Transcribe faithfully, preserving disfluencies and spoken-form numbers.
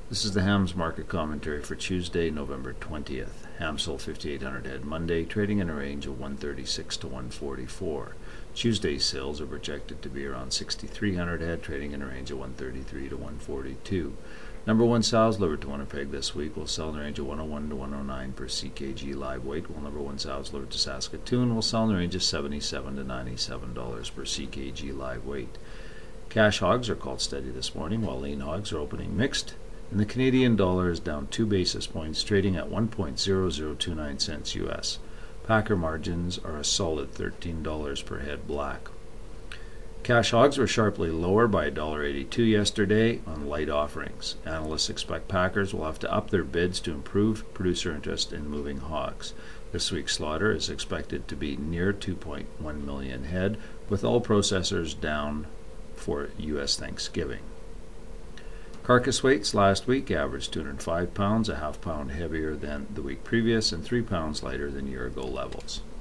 This is the hams market commentary for Tuesday, November twentieth. Ham sold fifty-eight hundred head Monday, trading in a range of one thirty-six to one forty-four. Tuesday's sales are projected to be around sixty-three hundred head, trading in a range of one thirty-three to one forty-two. Number one sows delivered to Winnipeg this week will sell in the range of one oh one to one oh nine per C K G live weight, while number one sows delivered to Saskatoon will sell in the range of seventy-seven to ninety-seven dollars per C K G live weight. Cash hogs are called steady this morning, while lean hogs are opening mixed, and the Canadian dollar is down two basis points, trading at one point zero zero two nine cents U S. Packer margins are a solid thirteen dollars per head black. Cash hogs were sharply lower by one dollar eighty-two yesterday on light offerings. Analysts expect packers will have to up their bids to improve producer interest in moving hogs. This week's slaughter is expected to be near two point one million head, with all processors down for U S Thanksgiving. Carcass weights last week averaged two hundred five pounds, a half pound heavier than the week previous and three pounds lighter than year-ago levels.